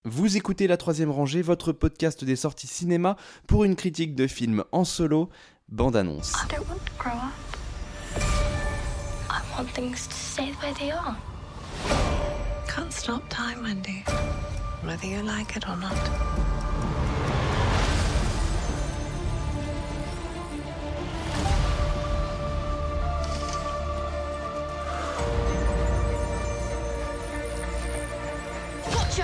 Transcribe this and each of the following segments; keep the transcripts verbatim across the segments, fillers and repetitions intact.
Vous écoutez La Troisième Rangée, votre podcast des sorties cinéma pour une critique de film en solo, bande-annonce. I don't want to grow up. I want things to stay the way they are. Can't stop time, Wendy. Whether you like it or not. Gotcha!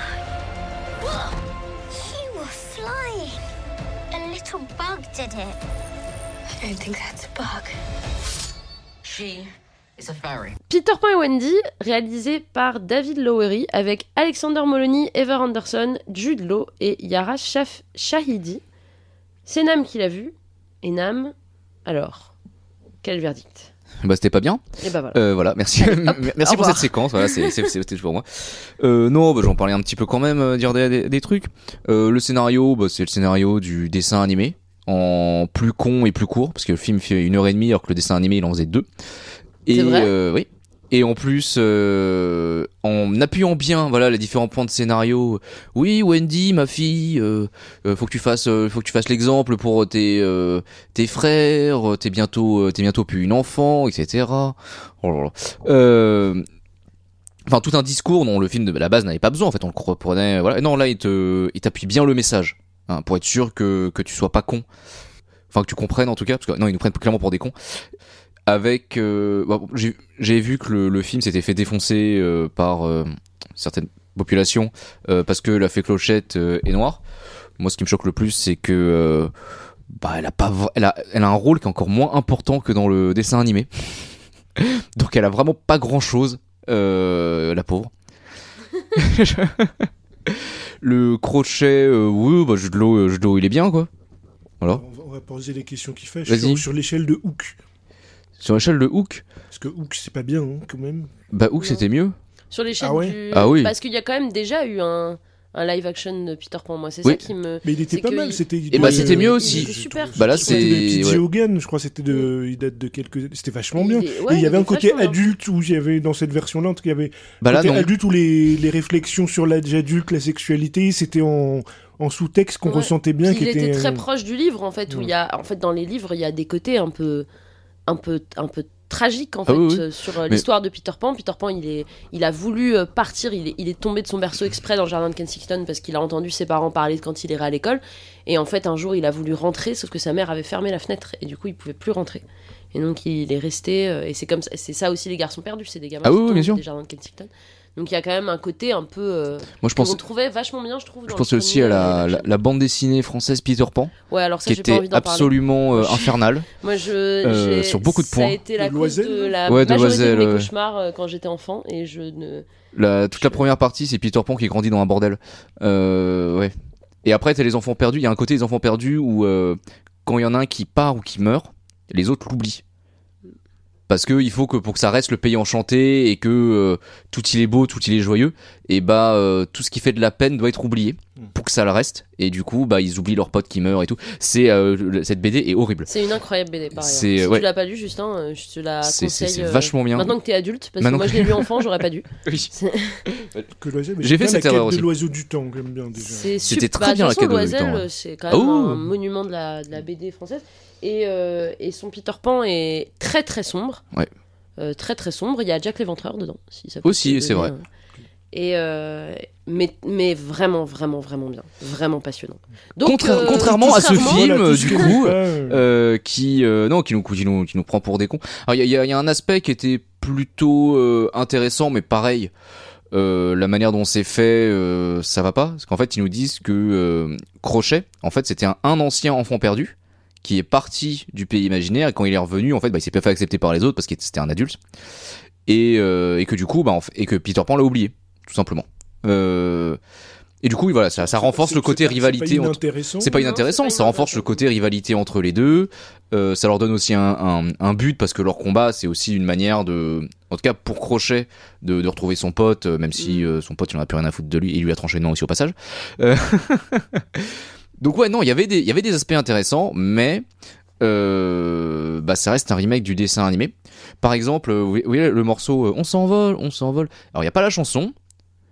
You were flying. A little bug did it. I don't think that's a bug. She is a fairy. Peter Pan et Wendy, réalisé par David Lowery avec Alexander Molony, Heather Anderson, Jude Law et Yara Shaf- Shahidi. C'est Nam qui l'a vu. Et Nam, alors, quel verdict ? Bah c'était pas bien. Et bah voilà. Euh, voilà, merci, Allez, hop, merci au pour revoir. cette séquence. Voilà, c'est, c'est, c'est, c'était pour moi. Euh, non, bah, j'en parlais un petit peu quand même, euh, dire des, des, des trucs. Euh, le scénario, bah, c'est le scénario du dessin animé en plus con et plus court, parce que le film fait une heure et demie alors que le dessin animé il en faisait deux. Et C'est vrai euh, oui. Et en plus, euh, en appuyant bien, voilà, les différents points de scénario. Oui, Wendy, ma fille, euh, euh, faut que tu fasses, euh, faut que tu fasses l'exemple pour tes, euh, tes frères. T'es bientôt, euh, t'es bientôt plus une enfant, et cetera. Oh là là. Euh, Enfin, tout un discours dont le film de la base n'avait pas besoin. En fait, on le reprenait. Voilà. Non, là, il te, il t'appuie bien le message, hein, pour être sûr que que tu sois pas con. Enfin, que tu comprennes en tout cas, parce que non, ils nous prennent clairement pour des cons. Avec, euh, bon, j'ai, j'ai vu que le, le film s'était fait défoncer euh, par euh, certaines populations euh, parce que la fée Clochette euh, est noire. Moi, ce qui me choque le plus, c'est que euh, bah, elle a pas, elle a, elle a un rôle qui est encore moins important que dans le dessin animé. Donc, elle a vraiment pas grand chose, euh, la pauvre. Le crochet, euh, oui, bah, Jude Law, Jude Law, il est bien, quoi. Voilà. On va, on va poser les questions qui fâchent Vas-y. sur, sur l'échelle de Hook. Sur l'échelle de Hook, Parce que Hook, c'est pas bien, hein, quand même. bah Hook Non. c'était mieux. Sur l'échelle Ah ouais du... Ah oui. Parce qu'il y a quand même déjà eu un, un live action de Peter Pan, moi. C'est Oui. ça qui me... Mais il était C'est pas que mal. il- C'était, Eh bah, c'était mieux il aussi. était super. Bah, là, C'était de c'est- P J ouais. Hogan, je crois, c'était de, il date de quelques, c'était vachement Il bien. est- ouais, Et il y avait il un est côté vachement bien. adulte où il y avait, dans cette version-là, en tout cas, il y avait Bah là côté non. adulte où les, les réflexions sur l'âge adulte, la sexualité, c'était en, en sous-texte qu'on Ouais. ressentait bien. Puis qui il était était très proche du livre, en fait, où Ouais. il y a... En fait, dans les livres, il y a des côtés un peu... Un peu... Un peu tragique en fait, Ah oui, oui. euh, sur euh, Mais- l'histoire de Peter Pan. Peter Pan, il, est, il a voulu euh, partir, il est, il est tombé de son berceau exprès dans le jardin de Kensington parce qu'il a entendu ses parents parler de quand il irait à l'école. Et en fait, un jour, il a voulu rentrer, sauf que sa mère avait fermé la fenêtre et du coup, il pouvait plus rentrer. Et donc, il est resté. euh, et c'est comme ça, c'est ça aussi les garçons perdus, c'est des gamins Ah qui oui, oui, tombent bien sûr. des jardins de Kensington. Donc, il y a quand même un côté un peu. Euh, Moi je qu'on pense, trouvait vachement bien, je trouve. je dans pense le aussi à premier, la, euh, la, la bande dessinée française Peter Pan, Ouais, alors ça, qui j'ai pas était envie d'en parler. absolument euh, infernale. Moi, je, Euh, j'ai- sur beaucoup de Ça points. a été la De cause Loisel, de la Ouais, de majorité Loisel, de mes ouais. cauchemars euh, quand j'étais enfant et je ne. La, toute la Je- première partie, c'est Peter Pan qui grandit dans un bordel. Euh, ouais. Et après, t'as les enfants perdus. Il y a un côté des enfants perdus où euh, quand il y en a un qui part ou qui meurt, les autres l'oublient. Parce que il faut que pour que ça reste le pays enchanté et que euh, tout il est beau, tout il est joyeux, et bah euh, tout ce qui fait de la peine doit être oublié pour que ça le reste. Et du coup, bah ils oublient leurs potes qui meurent et tout. C'est euh, le- cette B D est horrible. C'est une incroyable B D par ailleurs. C'est- Si ouais. tu l'as pas lu, Justin, euh, je te la C'est, conseille. c'est, c'est euh, vachement bien. Maintenant que t'es adulte, parce Maintenant que moi que- je l'ai lu enfant, j'aurais pas dû. Oui. C'est que Loisel, mais J'ai j'aime fait bien cette la erreur quête aussi. de l'oiseau du temps, j'aime bien déjà. c'est C'était super. très Bah, bien, de la toute façon, quête de l'oiseau du Loisel, temps, c'est quand Ah même oui. un monument de la, de la B D française. Et, euh, et son Peter Pan est très très sombre. Ouais. Euh, très très sombre. Il y a Jack l'Éventreur dedans. Si ça peut Aussi, te c'est donner, vrai. euh, Et euh, mais, mais vraiment, vraiment, vraiment bien. Vraiment passionnant. Donc, Contra- euh, contrairement à ce contrairement- film, Voilà, tout ce du qui coup, est pas, euh, euh, qui euh, non qui nous, qui nous qui nous prend pour des cons. Alors il y a, il y a- il y a un aspect qui était plutôt euh, intéressant, mais pareil, euh, la manière dont c'est fait, euh, ça va pas, parce qu'en fait ils nous disent que euh, Crochet, en fait c'était un, un ancien enfant perdu qui est parti du pays imaginaire et quand il est revenu, en fait, bah, il s'est pas fait accepter par les autres parce que c'était un adulte et, euh, et que du coup, bah, en fait- et que Peter Pan l'a oublié, tout simplement. Euh, et du coup, voilà, ça, ça renforce c'est- le côté c'est pas- rivalité C'est pas entre. inintéressant. C'est pas Non, inintéressant, c'est pas ça renforce inintéressant. le côté rivalité entre les deux. Euh, ça leur donne aussi un, un, un but parce que leur combat, c'est aussi une manière de, en tout cas pour Crochet, de, de retrouver son pote, euh, même si Mm. euh, son pote il en a plus rien à foutre de lui et il lui a tranché le nom aussi au passage. Euh, Donc ouais, non, il y avait des, il y avait des aspects intéressants, mais euh, bah ça reste un remake du dessin animé. Par exemple, euh, vous voyez le morceau euh, On s'envole, on s'envole. Alors il y a pas la chanson.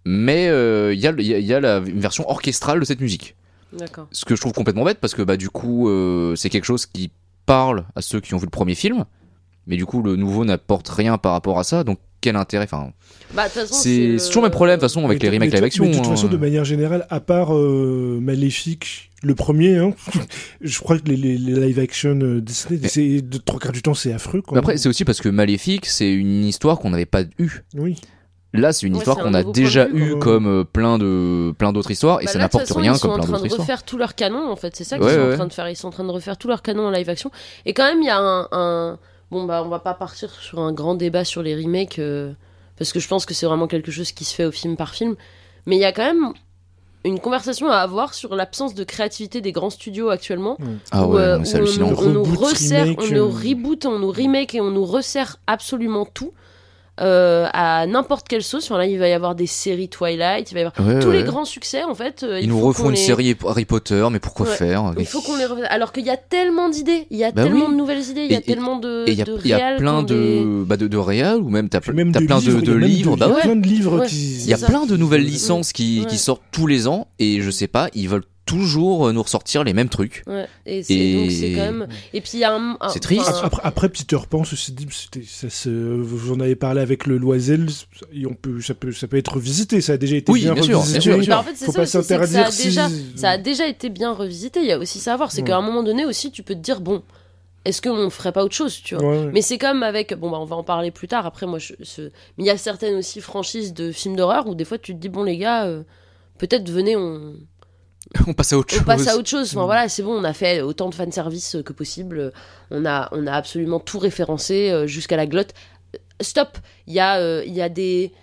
mais il euh, y a, y a, y a la, une version orchestrale de cette musique. D'accord. Ce que je trouve complètement bête parce que bah, du coup, euh, c'est quelque chose qui parle à ceux qui ont vu le premier film, mais du coup, le nouveau n'apporte rien par rapport à ça, donc quel intérêt enfin, bah, de toute façon, c'est, c'est, le... c'est toujours le même problème de toute façon avec Mais les de- remakes mais live de- action. mais de toute hein. façon, de manière générale, à part euh, Maléfique, le premier, hein, je crois que les, les, les live action euh, Disney, Mais- c'est, de trois quarts du temps, c'est affreux. Quoi. Mais après, c'est aussi parce que Maléfique, c'est une histoire qu'on n'avait pas eue. Oui. Là, c'est une Ouais, histoire c'est un qu'on a nouveau point déjà de vue, eue quoi. comme euh, plein de plein d'autres histoires et Bah ça là, de toute n'apporte façon, rien ils sont comme en plein train d'autres de histoires. refaire tout leur canon en fait, c'est ça qu'ils Ouais, sont ouais. en train de faire, ils sont en train de refaire tout leur canon en live action. Et quand même il y a un, un... bon bah on va pas partir sur un grand débat sur les remakes euh, parce que je pense que c'est vraiment quelque chose qui se fait au film par film, mais il y a quand même une conversation à avoir sur l'absence de créativité des grands studios actuellement. Ah où, ouais, euh, non, c'est où on, hallucinant. nous- on nous Reboot, resserre, remake, on nous euh. reboot, on nous remake et on nous resserre absolument tout euh, à n'importe quelle sauce. Enfin, là, il va y avoir des séries Twilight, il va y avoir Ouais, tous les ouais. grands succès en fait. euh, il Ils nous faut refont qu'on une les- série Harry Potter, mais pourquoi Ouais. faire Il faut qu'on les refasse. Alors qu'il y a tellement d'idées, il y a Bah tellement oui. de nouvelles idées, il y a Et- et- tellement de Et il y a, de il y a réals qui plein ont des- de bah de, de réals ou même t'as, Puis même t'as de plein livres, de, il y a de même livres. de- Bah il y a ouais. plein de livres Ouais. qui. Il y a ça. plein de nouvelles licences qui, Ouais. qui sortent tous les ans et je sais pas, ils veulent toujours euh, nous ressortir les mêmes trucs. Ouais. Et, c'est, Et- donc c'est quand même. Et puis il y a un. un- C'est triste. enfin, Après, après Peter Pan, ceci dit, c'était, ça se, vous en avez parlé avec le Loisel, et on peut, ça peut, ça peut être revisité. Ça a déjà été Oui, bien, bien sûr, revisité. bien sûr, bien sûr. Bah, en fait, c'est Faut ça pas aussi, c'est que s'interdire ça a si- déjà, ça a déjà été bien revisité. Il y a aussi ça à voir, c'est Ouais. qu'à un moment donné aussi, tu peux te dire bon, est-ce qu'on ferait pas autre chose, tu vois. Ouais, ouais. Mais c'est comme avec, bon bah on va en parler plus tard. Après moi, je, ce- mais il y a certaines aussi franchises de films d'horreur où des fois tu te dis bon les gars, euh, peut-être venez on, On passe à autre on chose. passe à autre chose. Mm. Enfin voilà, c'est bon, on a fait autant de fanservice que possible. On a, on a absolument tout référencé euh, jusqu'à la glotte. Euh, Stop. Il y a, euh, il y a des,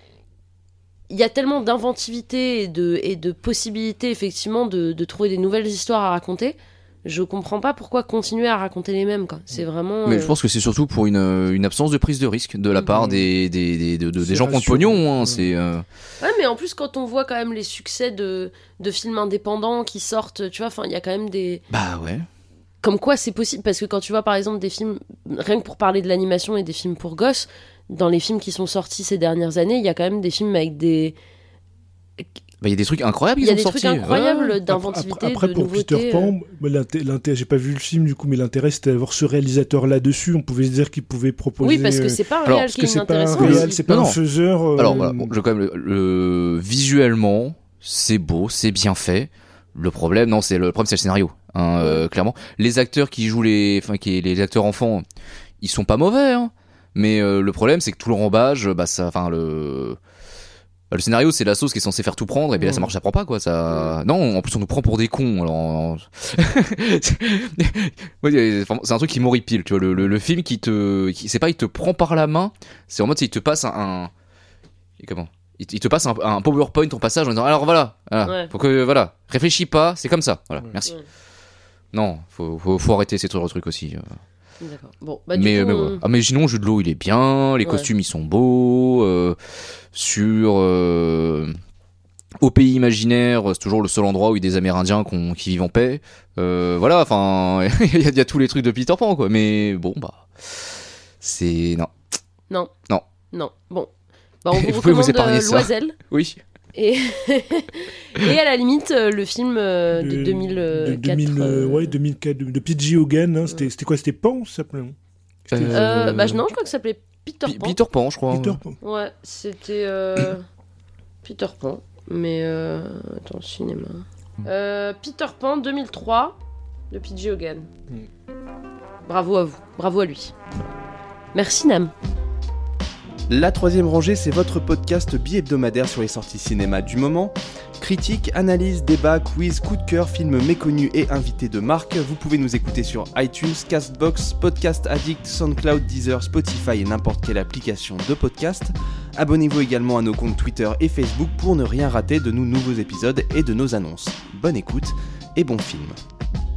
il y a tellement d'inventivité et de, et de possibilités effectivement de, de trouver des nouvelles histoires à raconter. Je comprends pas pourquoi continuer à raconter les mêmes quoi. C'est vraiment. Mais euh, je pense que c'est surtout pour une, une absence de prise de risque de la Mhm. part des, des, des, de- de- C'est des gens qui ont le rassurant. pognon. Hein, Ouais. c'est, euh, Ouais, mais en plus, quand on voit quand même les succès de, de films indépendants qui sortent, tu vois, enfin, il y a quand même des. Bah ouais. Comme quoi c'est possible, parce que quand tu vois par exemple des films, rien que pour parler de l'animation et des films pour gosses, dans les films qui sont sortis ces dernières années, il y a quand même des films avec des. Bah, il y a des trucs incroyables Il qui y a sont des sortis. trucs incroyables Ouais. d'inventivité, Après, après, de pour nouveautés. Peter Pan, euh. moi, l'inté- l'intérêt- j'ai pas vu le film du coup, mais l'intérêt c'était d'avoir ce réalisateur là-dessus. On pouvait se dire qu'il pouvait proposer. Oui, parce que euh, c'est pas un alors, réel parce qui que est c'est pas un inintéressant. réal, aussi. c'est pas Non, un non. faiseur. euh, Alors, voilà, bon, je quand même le, le- visuellement, c'est beau, c'est bien fait. Le problème, non, c'est le problème, c'est le scénario. Hein, euh, clairement, les acteurs qui jouent les, enfin, qui les acteurs enfants, ils sont pas mauvais. Hein, mais euh, le problème, c'est que tout le rembage, bah ça, enfin le. Bah, le scénario, c'est la sauce qui est censée faire tout prendre, et puis là, ça marche, ça prend pas, quoi. Ça... Non, en plus, on nous prend pour des cons. Alors... Ouais, c'est un truc qui m'horripile, tu vois. Le, le, le film qui te. Qui, c'est pas, il te prend par la main, c'est en mode, il te passe un. un... Comment il te, il te passe un, un PowerPoint en passage en disant alors voilà, voilà Ouais. faut que voilà, réfléchis pas, c'est comme ça, voilà, Ouais. merci. Ouais. Non, faut, faut, faut arrêter ces trucs trucs aussi. euh. D'accord. Bon, bah, du mais, coup, mais on- voilà. Ah, mais sinon, le jeu de l'eau, il est bien, les Ouais. costumes, ils sont beaux. euh, sur euh, Au pays imaginaire, c'est toujours le seul endroit où il y a des Amérindiens qu'on- qui vivent en paix. Euh, voilà, enfin, il y, a- il y a tous les trucs de Peter Pan, quoi. Mais bon, bah, c'est non. Non. Non. Non. Bon. Bah, on vous Vous pouvez vous recommande épargner euh, ça. Loisel. Oui. Et... et à la limite, euh, le film euh, de, de- deux mille quatre. de deux mille, euh, euh, ouais, deux mille quatre, de, de P G Hogan. Hein, c'était, c'était quoi? C'était Pan, ça s'appelait hein C'était- euh, bah, je- non, je crois que ça s'appelait Peter P- Pan. Peter Pan, je crois. Peter Pan. Ouais, c'était euh, Peter Pan. Mais euh, attends, cinéma. Euh, Peter Pan deux mille trois de P G Hogan. Mm. Bravo à vous, bravo à lui. Merci Nam. La troisième rangée, c'est votre podcast bi-hebdomadaire sur les sorties cinéma du moment. Critiques, analyses, débats, quiz, coup de cœur, films méconnus et invités de marque. Vous pouvez nous écouter sur iTunes, Castbox, Podcast Addict, SoundCloud, Deezer, Spotify et n'importe quelle application de podcast. Abonnez-vous également à nos comptes Twitter et Facebook pour ne rien rater de nos nouveaux épisodes et de nos annonces. Bonne écoute et bon film.